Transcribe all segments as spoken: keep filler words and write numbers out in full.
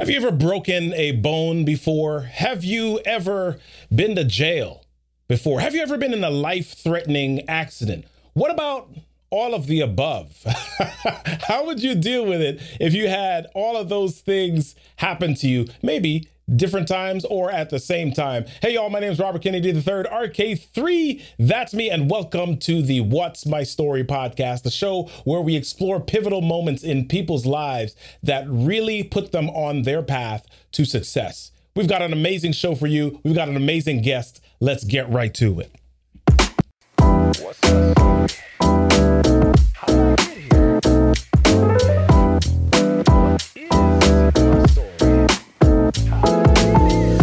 Have you ever broken a bone before? Have you ever been to jail before? Have you ever been in a life-threatening accident? What about all of the above? How would you deal with it if you had all of those things happen to you? Maybe different times or at the same time. Hey, y'all, my name is Robert Kennedy the third, R K three. That's me. And welcome to the What's My Story podcast, the show where we explore pivotal moments in people's lives that really put them on their path to success. We've got an amazing show for you. We've got an amazing guest. Let's get right to it. What's my story? How did I get here? What is my story? How did I get here?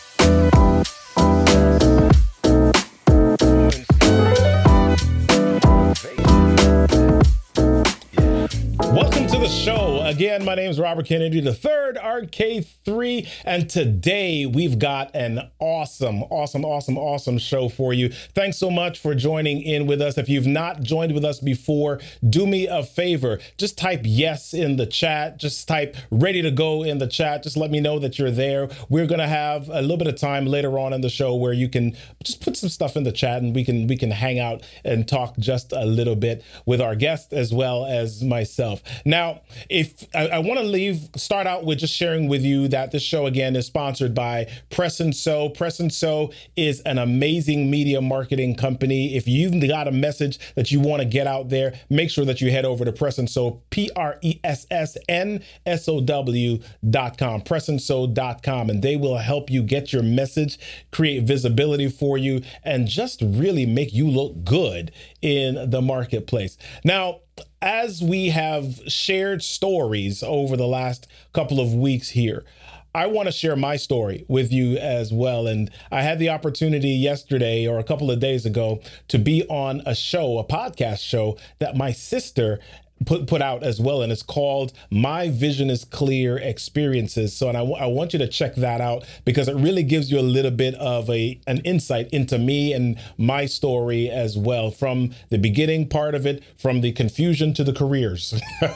Welcome to the show. Again, my name is Robert Kennedy the third, R K three, and today we've got an awesome, awesome, awesome, awesome show for you. Thanks so much for joining in with us. If you've not joined with us before, do me a favor. Just type yes in the chat. Just type ready to go in the chat. Just let me know that you're there. We're going to have a little bit of time later on in the show where you can just put some stuff in the chat and we can we can hang out and talk just a little bit with our guest as well as myself. Now, if I, I want to leave, start out with just sharing with you that this show again is sponsored by Press and Sew. Press and Sew is an amazing media marketing company. If you've got a message that you want to get out there, make sure that you head over to Press and Sew, P R E S S N S O W dot com, press and sew dot com, and they will help you get your message, create visibility for you, and just really make you look good in the marketplace. Now, as we have shared stories over the last couple of weeks here, I want to share my story with you as well. And I had the opportunity yesterday or a couple of days ago to be on a show, a podcast show that my sister put put out as well, and it's called My Vision is Clear Experiences. So, and I, w- I want you to check that out because it really gives you a little bit of a an insight into me and my story as well, from the beginning part of it, from the confusion to the careers,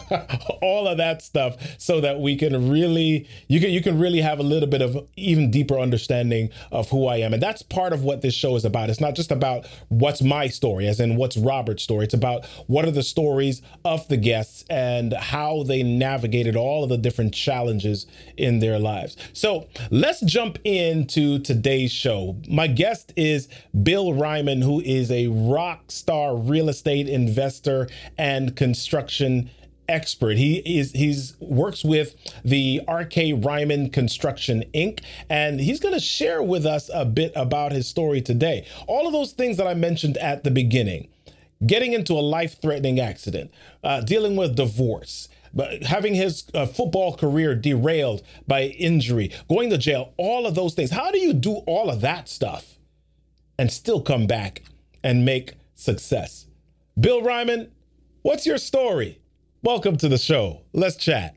all of that stuff, so that we can really you can you can really have a little bit of even deeper understanding of who I am. And that's part of what this show is about. It's not just about what's my story, as in what's Robert's story. It's about what are the stories of the guests and how they navigated all of the different challenges in their lives. So let's jump into today's show. My guest is Bill Reiman, who is a rock star real estate investor and construction expert. He is he's works with the R K Reiman Construction Incorporated, and he's going to share with us a bit about his story today. All of those things that I mentioned at the beginning: getting into a life-threatening accident, uh, dealing with divorce, but having his uh, football career derailed by injury, going to jail, all of those things. How do you do all of that stuff and still come back and make success? Bill Reiman, what's your story? Welcome to the show. Let's chat.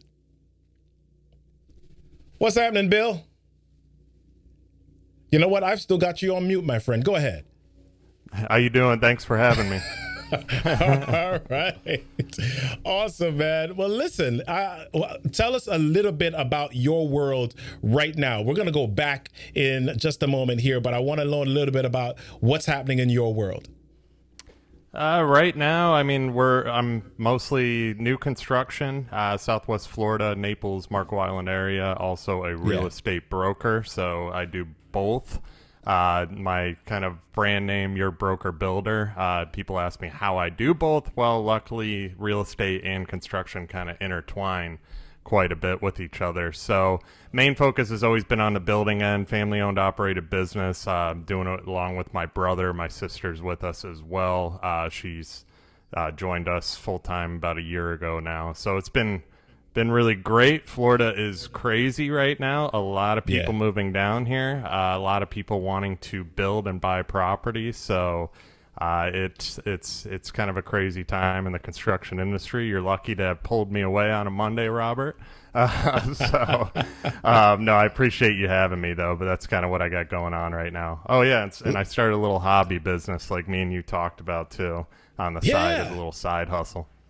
What's happening, Bill? You know what? I've still got you on mute, my friend. Go ahead. How you doing? Thanks for having me. All right. Awesome, man. Well, listen, uh, well, tell us a little bit about your world right now. We're going to go back in just a moment here, but I want to learn a little bit about what's happening in your world. Uh, right now, I mean, we're I'm mostly new construction, uh, Southwest Florida, Naples, Marco Island area, also a real Yeah. estate broker. So I do both. Uh, my kind of brand name, Your Broker Builder. Uh, people ask me how I do both. Well, luckily, real estate and construction kind of intertwine quite a bit with each other. So main focus has always been on the building end, family owned, operated business. Uh, doing it along with my brother. My sister's with us as well. Uh, she's uh, joined us full time about a year ago now. So it's been Been really great. Florida is crazy right now. A lot of people Yeah. moving down here. Uh, a lot of people wanting to build and buy property. So uh, it's it's it's kind of a crazy time in the construction industry. You're lucky to have pulled me away on a Monday, Robert. Uh, so um, no, I appreciate you having me though. But that's kind of what I got going on right now. Oh yeah, and, and I started a little hobby business like me and you talked about too on the Yeah. side, as a little side hustle.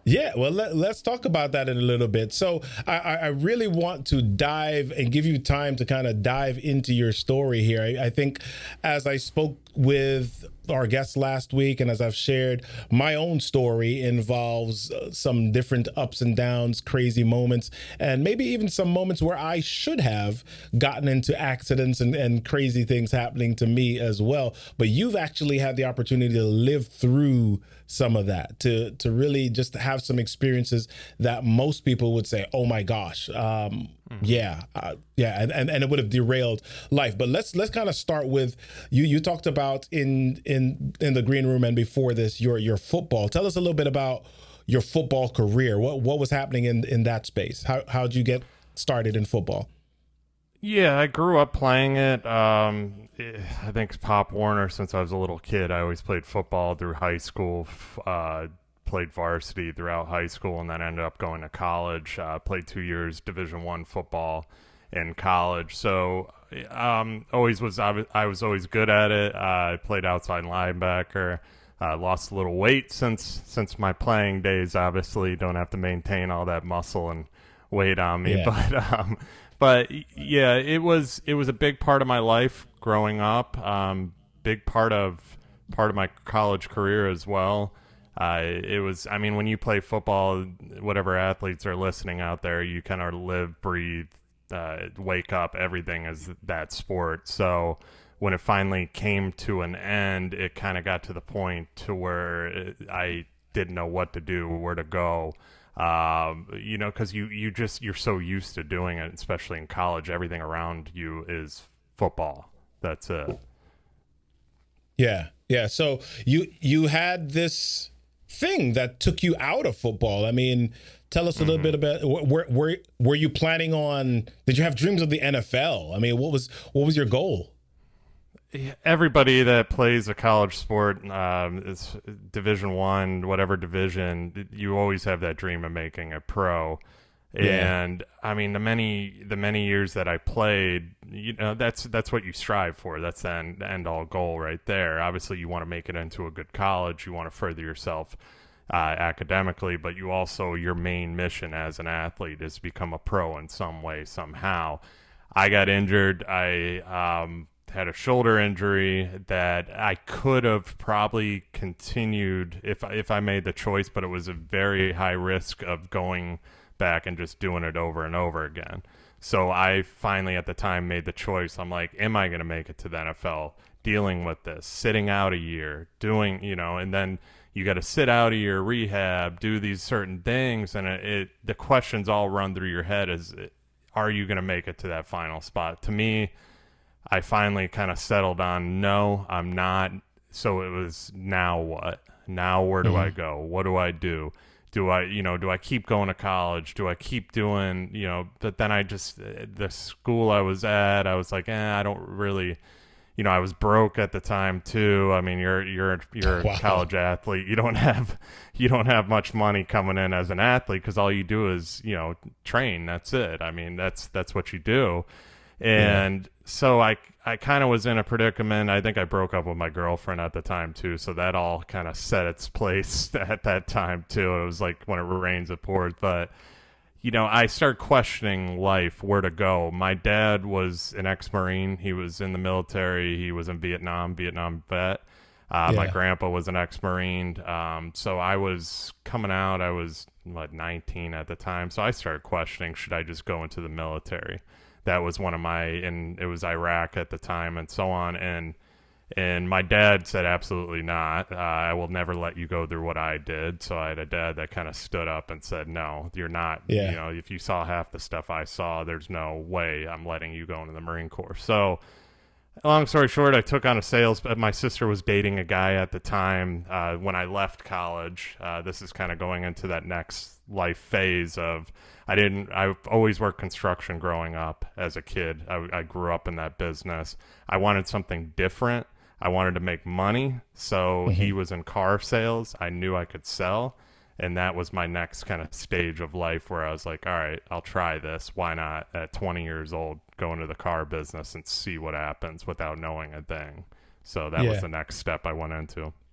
Yeah, well, let, let's talk about that in a little bit. So, I, I I really want to dive and give you time to kind of dive into your story here. I, I think as I spoke with our guests last week, and as I've shared, my own story involves uh, some different ups and downs, crazy moments, and maybe even some moments where I should have gotten into accidents and, and crazy things happening to me as well. But you've actually had the opportunity to live through some of that, to to really just have some experiences that most people would say, oh my gosh, um, mm-hmm. yeah, uh, yeah, and, and, and it would have derailed life. But let's let's kind of start with you. You talked about in in in the green room and before this, your your football. Tell us a little bit about your football career. What what was happening in in that space? How how'd you get started in football? Yeah, I grew up playing it. Um, I think Pop Warner, since I was a little kid, I always played football through high school, uh, played varsity throughout high school, and then ended up going to college. Uh, played two years Division One football in college. So um, always was I, was I was always good at it. Uh, I played outside linebacker. Uh, lost a little weight since since my playing days. Obviously, don't have to maintain all that muscle and weight on me, Yeah. but. Um, But yeah, it was it was a big part of my life growing up. Um, big part of part of my college career as well. Uh, it was, I mean, when you play football, whatever athletes are listening out there, you kind of live, breathe, uh, wake up. Everything is that sport. So when it finally came to an end, it kind of got to the point to where it, I didn't know what to do, where to go. Um, you know, because you, you just, you're so used to doing it, especially in college. Everything around you is football. That's it. Yeah, yeah. So you you had this thing that took you out of football. I mean, tell us a little Mm-hmm. bit about where were were you planning on? Did you have dreams of the N F L? I mean, what was what was your goal? Everybody that plays a college sport, um, is Division One, whatever division, you always have that dream of making a pro. Yeah. And I mean, the many the many years that I played, you know, that's that's what you strive for. That's the end, the end all goal right there. Obviously, you want to make it into a good college. You want to further yourself uh, academically, but you also, your main mission as an athlete is to become a pro in some way, somehow. I got injured. I um, had a shoulder injury that I could have probably continued if if I made the choice, but it was a very high risk of going back and just doing it over and over again. So I finally at the time made the choice. I'm like, am I going to make it to the N F L? Dealing with this, sitting out a year, doing, you know, and then you got to sit out a year, rehab, do these certain things, and it, it the questions all run through your head: is, are you going to make it to that final spot? To me, I finally kind of settled on, no, I'm not. So it was, now what? Now where do Mm-hmm. I go? What do I do? Do I, you know, do I keep going to college? Do I keep doing, you know, but then I just, the school I was at, I was like, eh, I don't really, you know, I was broke at the time too. I mean, you're, you're, you're Wow. a college athlete. You don't have, you don't have much money coming in as an athlete because all you do is, you know, train. That's it. I mean, that's, that's what you do. And so I, I kind of was in a predicament. I think I broke up with my girlfriend at the time too. So that all kind of set its place at that time too. It was like when it rains, it pours. But, you know, I started questioning life, where to go. My dad was an ex-Marine. He was in the military. He was in Vietnam, Vietnam vet. Uh, My Yeah. grandpa was an ex-Marine. Um, so I was coming out. I was, what, nineteen at the time. So I started questioning, should I just go into the military? That was one of my, and it was Iraq at the time and so on. And, and my dad said, absolutely not. Uh, I will never let you go through what I did. So I had a dad that kind of stood up and said, no, you're not, Yeah. you know, if you saw half the stuff I saw, there's no way I'm letting you go into the Marine Corps. So long story short, I took on a sales, but my sister was dating a guy at the time. Uh, when I left college, uh, this is kind of going into that next life phase of, I didn't, I've always worked construction growing up as a kid. I, I grew up in that business. I wanted something different. I wanted to make money. So he was in car sales. I knew I could sell. And that was my next kind of stage of life where I was like, all right, I'll try this. Why not at twenty years old, go into the car business and see what happens without knowing a thing. So that Yeah. was the next step I went into.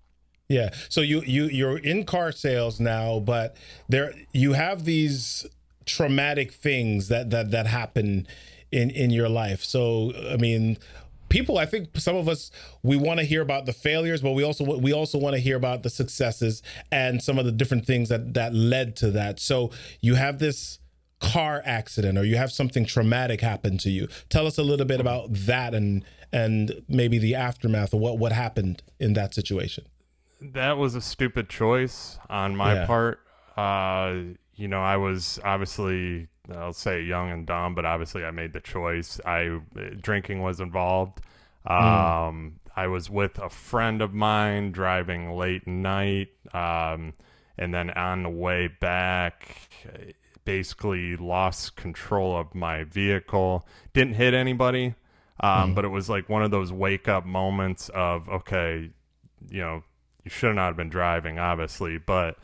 Yeah. So you you you're in car sales now, but there you have these traumatic things that that that happen in in your life. So I mean, people, I think some of us, we want to hear about the failures, but we also we also want to hear about the successes and some of the different things that that led to that. So you have this car accident, or you have something traumatic happen to you. Tell us a little bit about that, and and maybe the aftermath of what what happened in that situation. That was a stupid choice on my Yeah. part. Uh, you know, I was obviously, I'll say young and dumb, but obviously I made the choice. I drinking was involved. Um, I was with a friend of mine driving late night, um, and then on the way back, basically lost control of my vehicle. Didn't hit anybody, um, but it was like one of those wake up moments of, okay, you know, you should not have been driving, obviously, but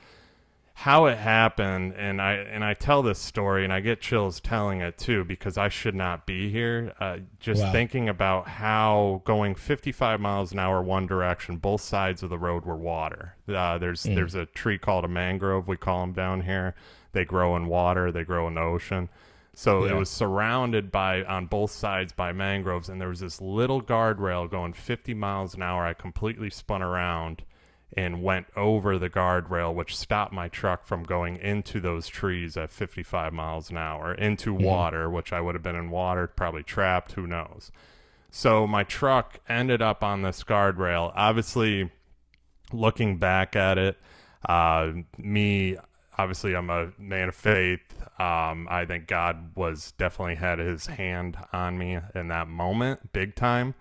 how it happened, and I and I tell this story, and I get chills telling it too, because I should not be here. Uh, just Wow. thinking about how going fifty-five miles an hour one direction, both sides of the road were water. Uh, there's there's a tree called a mangrove, we call them down here. They grow in water, they grow in the ocean. So Yeah. it was surrounded by, on both sides, by mangroves, and there was this little guardrail going fifty miles an hour. I completely spun around and went over the guardrail, which stopped my truck from going into those trees at fifty-five miles an hour, into water, which I would have been in water, probably trapped, who knows. So my truck ended up on this guardrail. Obviously, looking back at it, uh, me, obviously, I'm a man of faith. Um, I think God was definitely had his hand on me in that moment, big time.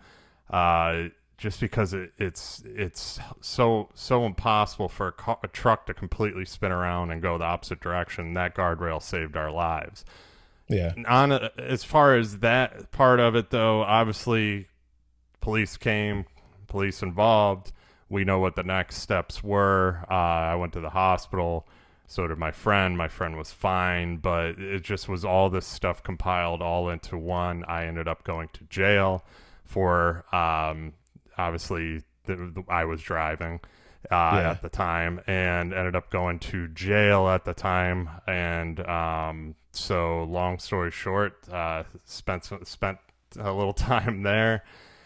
Uh, just because it, it's it's so so impossible for a, car, a truck to completely spin around and go the opposite direction. That guardrail saved our lives. Yeah. On a, as far as that part of it, though, obviously, police came, police involved. We know what the next steps were. Uh, I went to the hospital. So did my friend. My friend was fine, but it just was all this stuff compiled all into one. I ended up going to jail for, um, obviously, the, the, I was driving uh, Yeah. at the time, and ended up going to jail at the time. And um, so, long story short, uh, spent spent a little time there.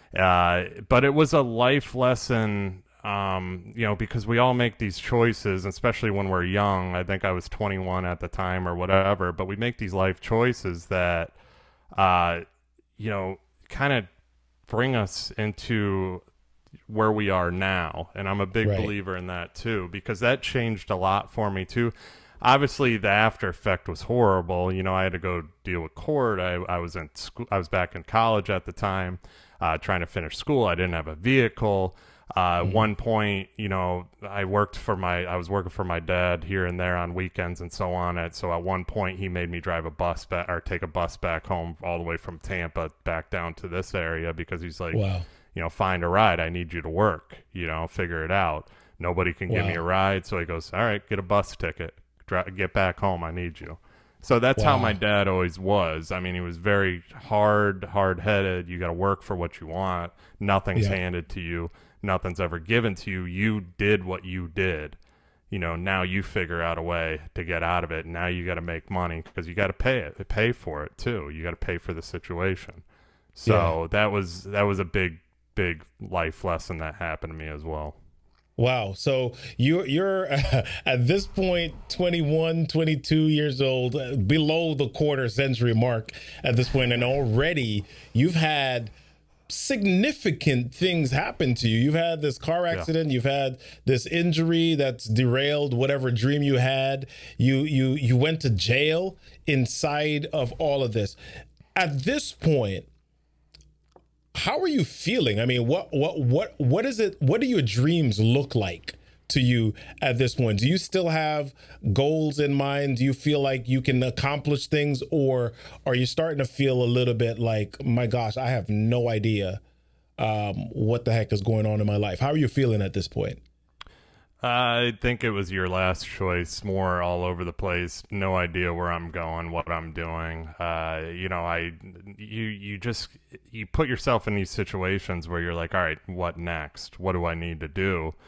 Uh, but it was a life lesson. Um, you know, because we all make these choices, especially when we're young. I think I was twenty-one at the time or whatever, but we make these life choices that, uh, you know, kind of bring us into where we are now. And I'm a big Right. believer in that too, because that changed a lot for me too. Obviously, the after effect was horrible. You know, I had to go deal with court. I, I was in school. I was back in college at the time, uh, trying to finish school. I didn't have a vehicle. Uh, At one point, you know, I worked for my, I was working for my dad here and there on weekends and so on. And so at one point he made me drive a bus back or take a bus back home all the way from Tampa back down to this area, because he's like, Wow. you know, find a ride. I need you to work, you know, figure it out. Nobody can give me a Wow. ride. So he goes, all right, get a bus ticket, Dri get back home. I need you. So that's how Wow. my dad always was. I mean, he was very hard, hard headed. You got to work for what you want. Nothing's Yeah. handed to you. Nothing's ever given to you. You did what you did. You know, now you figure out a way to get out of it. Now you got to make money, because you got to pay it, pay for it too. You got to pay for the situation. So that was, that was a big, big life lesson that happened to me as well. Wow. So you're you're at this point twenty-one, twenty-two years old, uh, below the quarter century mark at this point, and already you've had significant things happen to you. You've had this car accident, you've had this injury that's derailed whatever dream you had. You you you went to jail inside of all of this. At this point, how are you feeling? I mean, what what what what is it? What do your dreams look like to you at this point? Do you still have goals in mind? Do you feel like you can accomplish things, or are you starting to feel a little bit like, my gosh, I have no idea um, what the heck is going on in my life? How are you feeling at this point? I think it was your last choice, more all over the place. No idea where I'm going, what I'm doing. Uh, you know, I, you, you just, you put yourself in these situations where you're like, all right, what next? What do I need to do?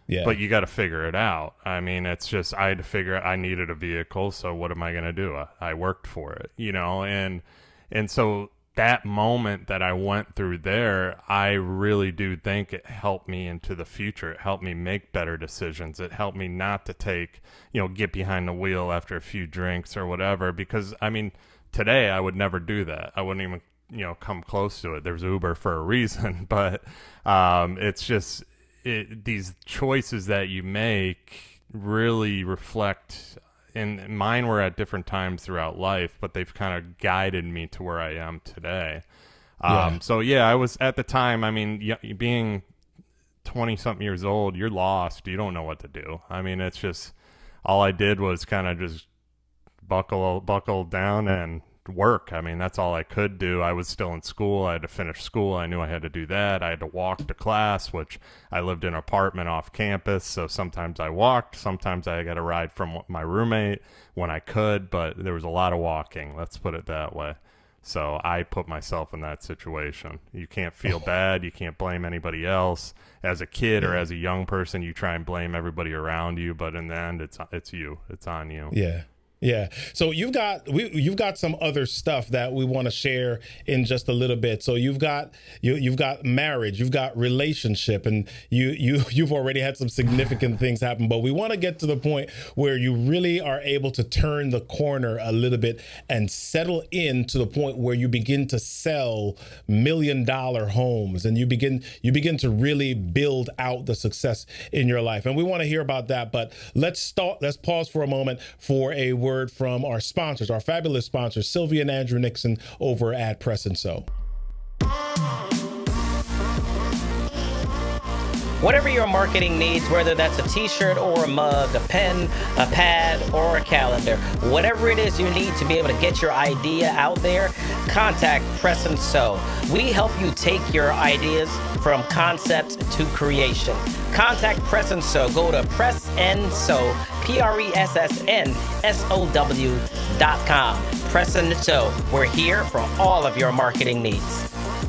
Yeah. But you got to figure it out. I mean, it's just, I had to figure out, I needed a vehicle. So what am I going to do? I, I worked for it, you know, and, and so that moment that I went through there, I really do think it helped me into the future. It helped me make better decisions. It helped me not to take, you know, get behind the wheel after a few drinks or whatever, because I mean, today I would never do that. I wouldn't even, you know, come close to it. There's Uber for a reason, but um, it's just, It, these choices that you make really reflect, and mine were at different times throughout life, but they've kind of guided me to where I am today. Yeah. Um, so yeah, I was at the time, I mean, y- being twenty something years old, you're lost. You don't know what to do. I mean, it's just, all I did was kind of just buckle, buckle down and work. I mean, that's all I could do. I was still in school. I had to finish school. I knew I had to do that. I had to walk to class, which I lived in an apartment off campus. So sometimes I walked, sometimes I got a ride from my roommate when I could, but there was a lot of walking. Let's put it that way. So I put myself in that situation. You can't feel bad. You can't blame anybody else. As a kid or as a young person, you try and blame everybody around you, but in the end, it's, it's you. It's on you. Yeah. Yeah. So you've got we you've got some other stuff that we want to share in just a little bit. So you've got you you've got marriage, you've got relationship, and you you you've already had some significant things happen. But we want to get to the point where you really are able to turn the corner a little bit and settle in to the point where you begin to sell million dollar homes, and you begin you begin to really build out the success in your life. And we want to hear about that. But let's start. Let's pause for a moment for a word from our sponsors, our fabulous sponsors, Sylvia and Andrew Nixon over at Press and Sew. Whatever your marketing needs, whether that's a t-shirt or a mug, a pen, a pad, or a calendar, whatever it is you need to be able to get your idea out there, contact Press and Sew. We help you take your ideas from concept to creation. Contact Press and Sew. Go to Press and Sew, P R E S S N S O W dot com. Press and Sew. We're here for all of your marketing needs.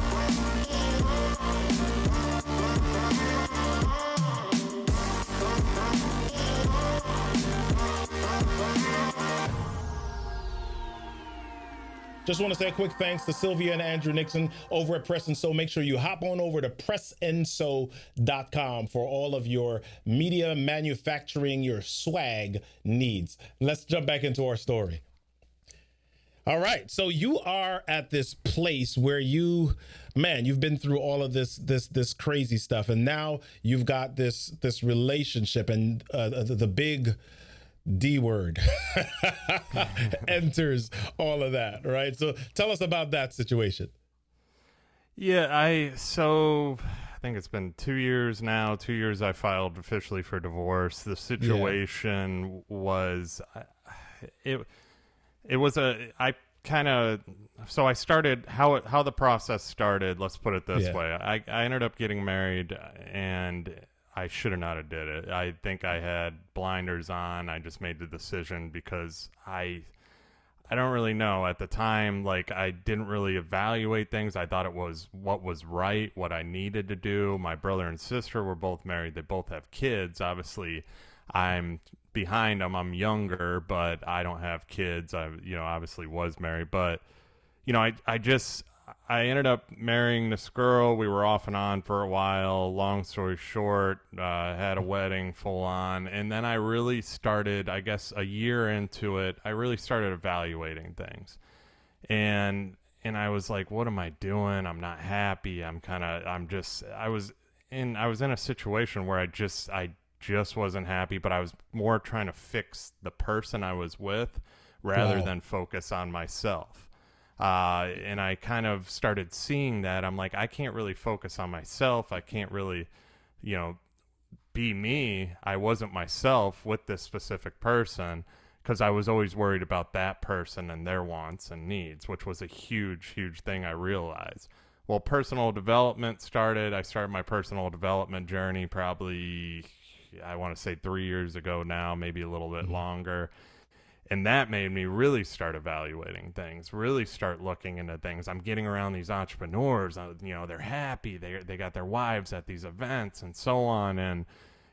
Just want to say a quick thanks to Sylvia and Andrew Nixon over at Press and Sew. Make sure you hop on over to press and sew dot com for all of your media manufacturing, your swag needs. Let's jump back into our story. All right. So you are at this place where you, man, you've been through all of this, this, this crazy stuff. And now you've got this, this relationship, and uh, the, the big D word enters all of that, right? So tell us about that situation. Yeah, I, so I think it's been two years now, two years I filed officially for divorce. The situation yeah. was, it, it was a, I kind of, so I started, how it, how the process started, let's put it this yeah. way. I, I ended up getting married, and I should have not have did it. I think I had blinders on. I just made the decision because I I don't really know at the time. Like, I didn't really evaluate things. I thought it was what was right, what I needed to do. My brother and sister were both married. They both have kids. Obviously, I'm behind them. I'm younger, but I don't have kids. I, you know, obviously was married. But, you know, I, I just... I ended up marrying this girl. We were off and on for a while. Long story short, uh, had a wedding full on. And then I really started, I guess a year into it, I really started evaluating things. And and I was like, what am I doing? I'm not happy. I'm kind of, I'm just, I was in, I was in a situation where I just, I just wasn't happy, but I was more trying to fix the person I was with rather wow. than focus on myself. Uh, and I kind of started seeing that. I'm like, I can't really focus on myself. I can't really, you know, be me. I wasn't myself with this specific person because I was always worried about that person and their wants and needs, which was a huge, huge thing I realized. Well, personal development started. I started my personal development journey probably, I want to say three years ago now, maybe a little bit mm-hmm. longer. And that made me really start evaluating things, really start looking into things. I'm getting around these entrepreneurs, uh, you know, they're happy. They they got their wives at these events and so on. And,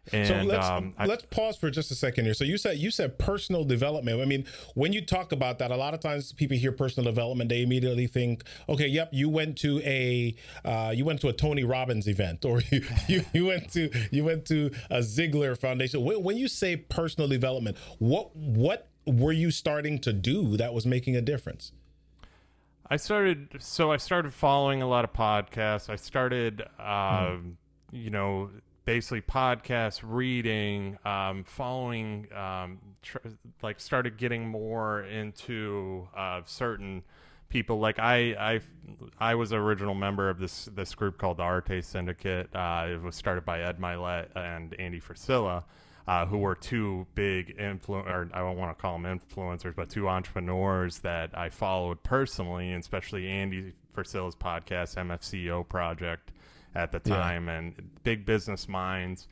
And so let's um, I, let's pause for just a second here. So you said you said personal development. I mean, when you talk about that, a lot of times people hear personal development, they immediately think, okay, yep, you went to a uh, you went to a Tony Robbins event, or you, you you went to you went to a Ziegler Foundation. When, when you say personal development, what what were you starting to do that was making a difference? I started, so I started following a lot of podcasts. I started, uh, hmm. you know, basically podcasts, reading, um, following, um, tr- like started getting more into uh, certain people. Like I, I, I was an original member of this this group called the Arte Syndicate. Uh, it was started by Ed Milet and Andy Frisella. Uh, who were two big influ- or I don't want to call them influencers, but two entrepreneurs that I followed personally, and especially Andy Frisella's podcast, M F C E O Project, at the time, yeah. and big business minds.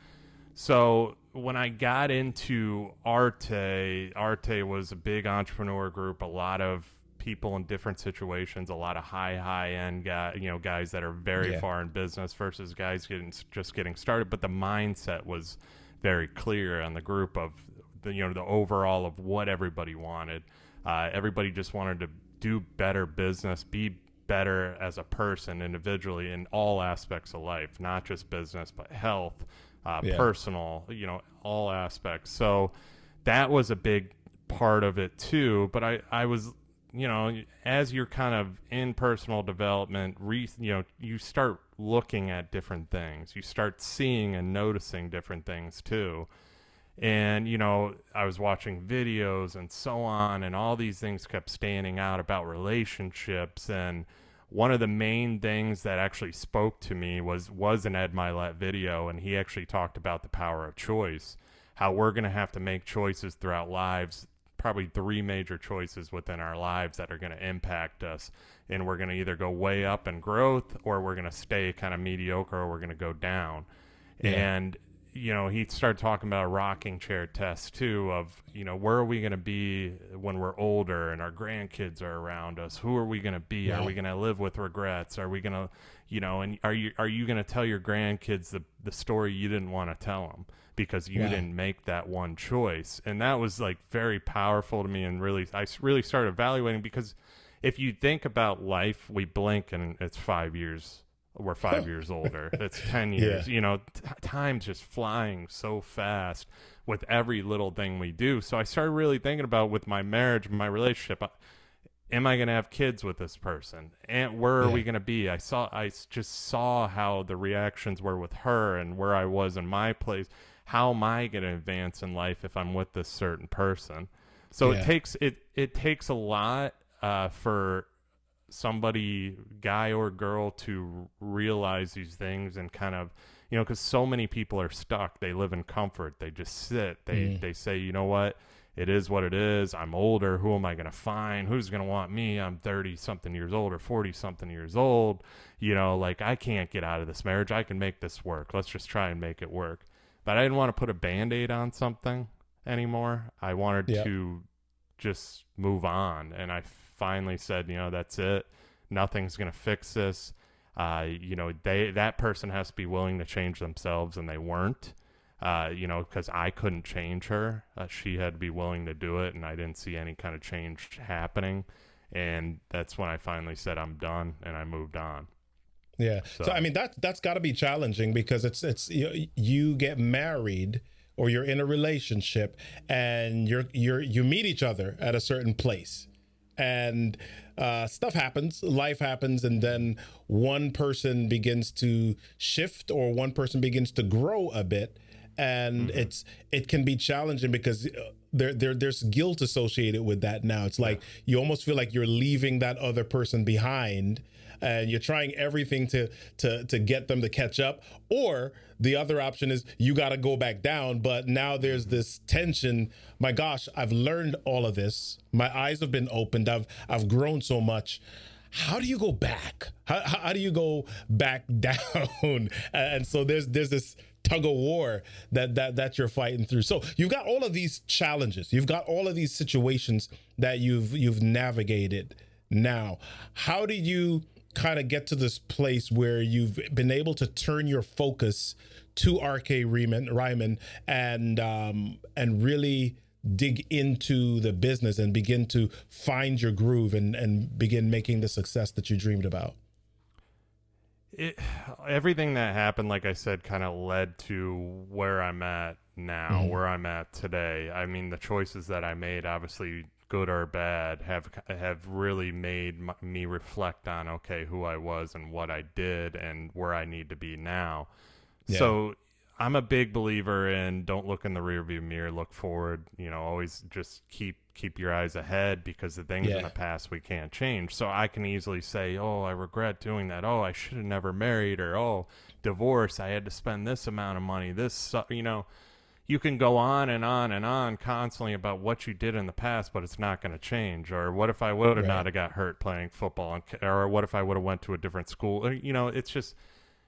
So when I got into Arte, Arte was a big entrepreneur group, a lot of people in different situations, a lot of high, high end guy, you know, guys that are very yeah. far in business versus guys getting just getting started. But the mindset was very clear on the group of the, you know, the overall of what everybody wanted. Uh, everybody just wanted to do better business, be better as a person individually in all aspects of life, not just business, but health, uh, yeah. personal, you know, all aspects. So that was a big part of it too. But I, I was, you know, as you're kind of in personal development, re, you know, you start looking at different things. You start seeing and noticing different things too. And, you know, I was watching videos and so on, and all these things kept standing out about relationships. And one of the main things that actually spoke to me was, was an Ed Milet video. And he actually talked about the power of choice, how we're going to have to make choices throughout lives, probably three major choices within our lives that are going to impact us. And we're going to either go way up in growth, or we're going to stay kind of mediocre, or we're going to go down. Yeah. And, you know, he started talking about a rocking chair test too, of, you know, where are we going to be when we're older and our grandkids are around us? Who are we going to be? Yeah. Are we going to live with regrets? Are we going to, you know, and are you, are you going to tell your grandkids the, the story you didn't want to tell them because you yeah. didn't make that one choice? And that was like very powerful to me. And really, I really started evaluating, because if you think about life, we blink and it's five years. We're five years older. It's ten years. Yeah. You know, t- time's just flying so fast with every little thing we do. So I started really thinking about, with my marriage, my relationship, uh, am I going to have kids with this person? And where are yeah. we going to be? I saw, I just saw how the reactions were with her and where I was in my place. How am I going to advance in life if I'm with this certain person? So yeah. it takes, it, it takes a lot uh, for somebody, guy or girl, to realize these things and kind of, you know, because so many people are stuck. They live in comfort. They just sit. They mm. they say, you know what, it is what it is. I'm older. Who am I going to find? Who's going to want me? I'm thirty something years old or forty something years old. You know, like, I can't get out of this marriage. I can make this work. Let's just try and make it work. But I didn't want to put a Band-Aid on something anymore. I wanted yep. to just move on. And I finally said, you know, that's it. Nothing's going to fix this. Uh, you know, they, that person has to be willing to change themselves, and they weren't, uh, you know, because I couldn't change her. Uh, she had to be willing to do it, and I didn't see any kind of change happening. And that's when I finally said, I'm done, and I moved on. Yeah. So, so I mean, that, that's got to be challenging, because it's, it's, you, you get married, or you're in a relationship, and you're, you're, you meet each other at a certain place, and uh, stuff happens, life happens, and then one person begins to shift, or one person begins to grow a bit, and mm-hmm. it's it can be challenging, because there, there there's guilt associated with that. Now it's like yeah. you almost feel like you're leaving that other person behind, and you're trying everything to to to get them to catch up. Or the other option is you got to go back down, but now there's this tension. My gosh, I've learned all of this. My eyes have been opened. I've I've grown so much. How do you go back? How how do you go back down? And so there's there's this tug of war that that that you're fighting through. So you've got all of these challenges. You've got all of these situations that you've you've navigated. Now, how do you kind of get to this place where you've been able to turn your focus to R K Ryman, Ryman and um, and really dig into the business and begin to find your groove and, and begin making the success that you dreamed about? It, everything that happened, like I said, kind of led to where I'm at now, mm-hmm. where I'm at today. I mean, the choices that I made, obviously good or bad, have have really made m- me reflect on, okay, who I was and what I did and where I need to be now. Yeah. So I'm a big believer in don't look in the rearview mirror, look forward. You know, always just keep keep your eyes ahead, because the things yeah. in the past we can't change. So I can easily say, oh, I regret doing that. Oh, I should have never married, or oh, divorce. I had to spend this amount of money. This, you know, you can go on and on and on constantly about what you did in the past, but it's not going to change. Or what if I would have right. not have got hurt playing football? And, or what if I would have went to a different school? Or, you know, it's just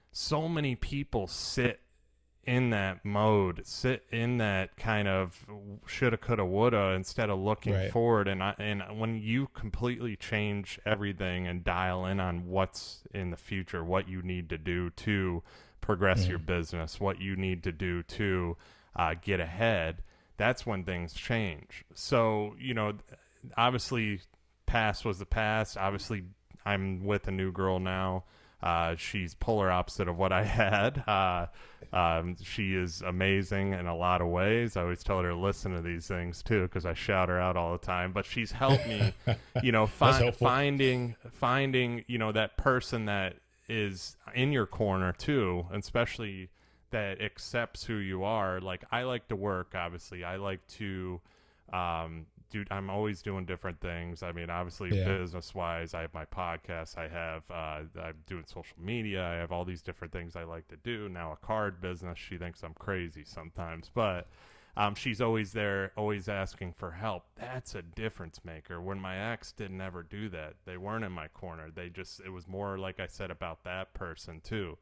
so many people sit in that mode, sit in that kind of shoulda, coulda, woulda, instead of looking right. forward. And I, and when you completely change everything and dial in on what's in the future, what you need to do to progress mm. your business, what you need to do to uh, get ahead, that's when things change. So, you know, obviously past was the past. Obviously I'm with a new girl now. Uh, she's polar opposite of what I had. Uh, um, she is amazing in a lot of ways. I always tell her to listen to these things too, because I shout her out all the time. But she's helped me, you know, fi- finding finding you know that person that is in your corner too, and especially that accepts who you are. Like, I like to work. Obviously, I like to. Um, Dude, I'm always doing different things. I mean, obviously, yeah. business-wise, I have my podcast. I have, uh, I'm doing social media. I have all these different things I like to do. Now a card business. She thinks I'm crazy sometimes, but um, she's always there, always asking for help. That's a difference maker. When my ex didn't ever do that, they weren't in my corner. They just, it was more like I said about that person too.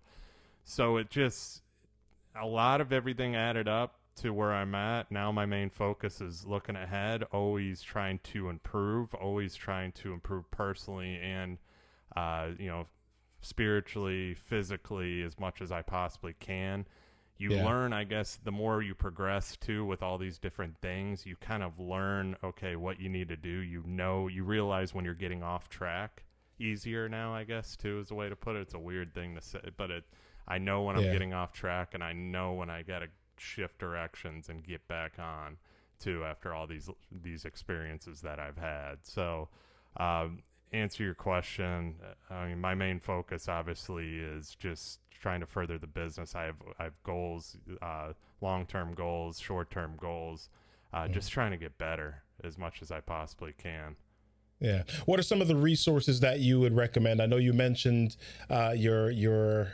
So it just, a lot of everything added up to where I'm at. Now my main focus is looking ahead, always trying to improve, always trying to improve personally and, uh, you know, spiritually, physically, as much as I possibly can. You yeah. learn, I guess, the more you progress too with all these different things, you kind of learn, okay, what you need to do. You know, you realize when you're getting off track easier now, I guess, too, is the way to put it. It's a weird thing to say, but it, I know when yeah. I'm getting off track, and I know when I got to shift directions and get back on too after all these these experiences that I've had. So um answer your question, I mean, my main focus obviously is just trying to further the business. I have I have goals, uh long-term goals, short-term goals, uh mm. just trying to get better as much as I possibly can. Yeah. What are some of the resources that you would recommend? I know you mentioned uh your your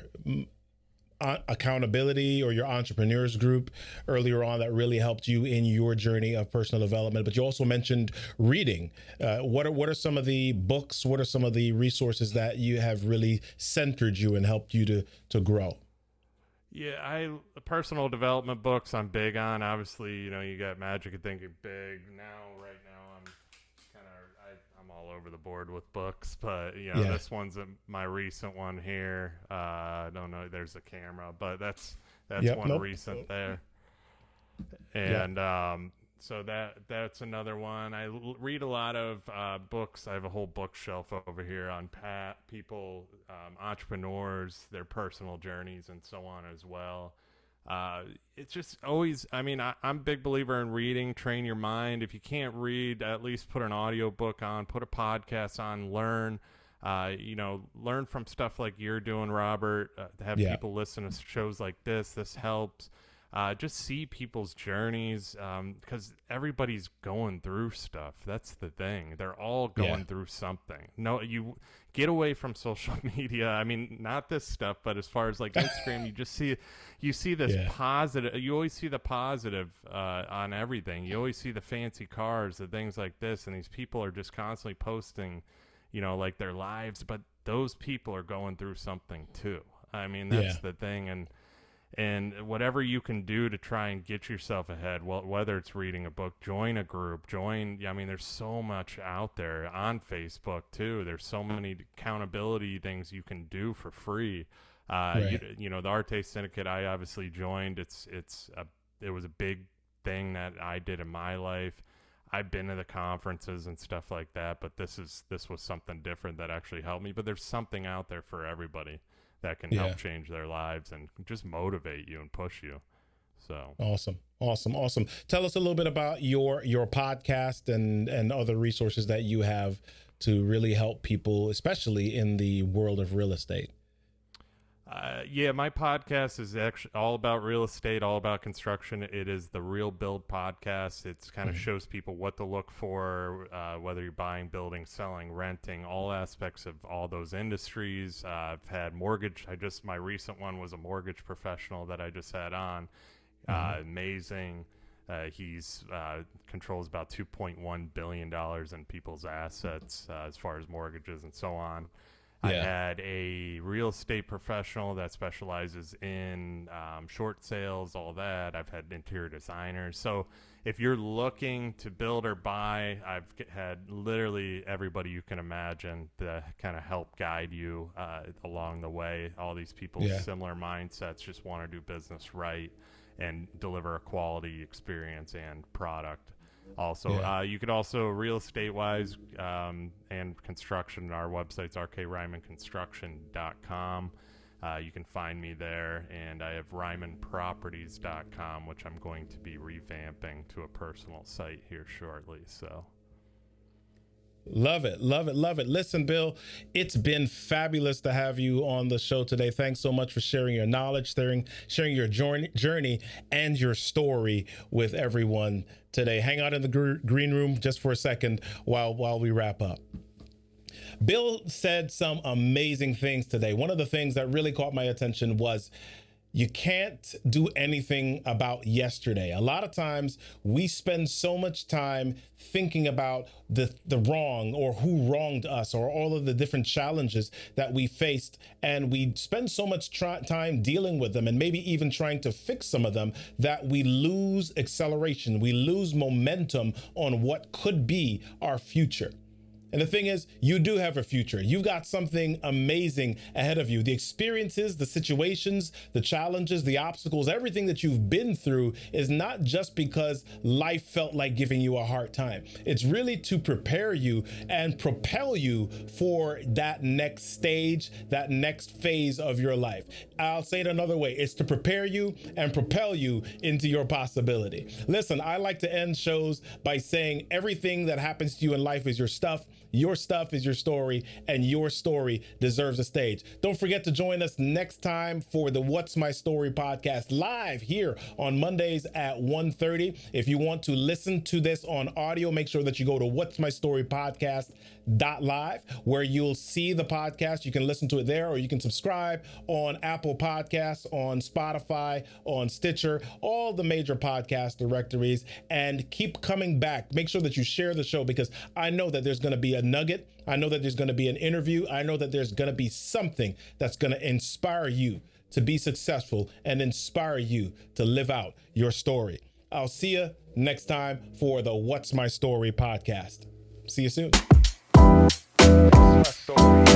accountability or your entrepreneurs group earlier on that really helped you in your journey of personal development, but you also mentioned reading. Uh, what are what are some of the books? What are some of the resources that you have really centered you and helped you to to grow? Yeah, I personal development books I'm big on. Obviously, you know, you got Magic of Thinking Big. Now, right now, I'm kind of I, I'm all over the board with books, but you know, yeah. this one's a, my recent one here. Uh, I don't know. There's a camera, but that's that's yep, one nope. recent there. And yeah. um, so that that's another one. I l- read a lot of uh, books. I have a whole bookshelf over here on Pat people, um, entrepreneurs, their personal journeys, and so on as well. Uh, it's just always, I mean, I, I'm a big believer in reading, train your mind. If you can't read, at least put an audio book on, put a podcast on, learn, uh, you know, learn from stuff like you're doing, Robert, uh, have yeah. people listen to shows like this. This helps. Uh, just see people's journeys, um, because everybody's going through stuff. That's the thing. They're all going yeah. through something. No, you get away from social media. I mean, not this stuff, but as far as like Instagram, you just see, you see this yeah. positive. You always see the positive uh, on everything. You always see the fancy cars, the things like this, and these people are just constantly posting, you know, like their lives. But those people are going through something too. I mean, that's yeah. the thing, and. And whatever you can do to try and get yourself ahead, well, whether it's reading a book, join a group, join, I mean, there's so much out there on Facebook too. There's so many accountability things you can do for free. Uh, Right. you, you know, the Arte Syndicate, I obviously joined. It's it's a, it was a big thing that I did in my life. I've been to the conferences and stuff like that, but this is this was something different that actually helped me. But there's something out there for everybody that can Yeah. help change their lives and just motivate you and push you. So Awesome. Awesome. Awesome. Tell us a little bit about your your podcast and and other resources that you have to really help people, especially in the world of real estate. Uh, yeah, my podcast is actually all about real estate, all about construction. It is the Real Build podcast. It's kind of Mhm. shows people what to look for, uh, whether you're buying, building, selling, renting, all aspects of all those industries. Uh, I've had mortgage. I just, my recent one was a mortgage professional that I just had on. Uh, amazing. Uh, he's uh, controls about two point one billion dollars in people's assets uh, as far as mortgages and so on. I Yeah. had a real estate professional that specializes in um, short sales, all that. I've had interior designers. So if you're looking to build or buy, I've g- had literally everybody you can imagine to kind of help guide you uh, along the way. All these people, Yeah. similar mindsets, just want to do business right and deliver a quality experience and product. Also, Yeah. uh, you could also real estate wise um, and construction. Our website's r k ryman construction dot com. Uh, you can find me there, and I have ryman properties dot com, which I'm going to be revamping to a personal site here shortly. So. Love it. Love it. Love it. Listen, Bill, it's been fabulous to have you on the show today. Thanks so much for sharing your knowledge, sharing, sharing your journey, journey and your story with everyone today. Hang out in the gr- green room just for a second while, while we wrap up. Bill said some amazing things today. One of the things that really caught my attention was you can't do anything about yesterday. A lot of times we spend so much time thinking about the, the wrong or who wronged us or all of the different challenges that we faced. And we spend so much try- time dealing with them and maybe even trying to fix some of them that we lose acceleration. We lose momentum on what could be our future. And the thing is, you do have a future. You've got something amazing ahead of you. The experiences, the situations, the challenges, the obstacles, everything that you've been through is not just because life felt like giving you a hard time. It's really to prepare you and propel you for that next stage, that next phase of your life. I'll say it another way. It's to prepare you and propel you into your possibility. Listen, I like to end shows by saying everything that happens to you in life is your stuff. Your stuff is your story, and your story deserves a stage. Don't forget to join us next time for the What's My Story podcast live here on Mondays at one thirty. If you want to listen to this on audio, make sure that you go to what's my story podcast dot live, where you'll see the podcast. You can listen to it there, or you can subscribe on Apple Podcasts, on Spotify, on Stitcher, all the major podcast directories, and keep coming back. Make sure that you share the show, because I know that there's going to be a nugget. I know that there's going to be an interview. I know that there's going to be something that's going to inspire you to be successful and inspire you to live out your story. I'll see you next time for the What's My Story podcast. See you soon. What's my story?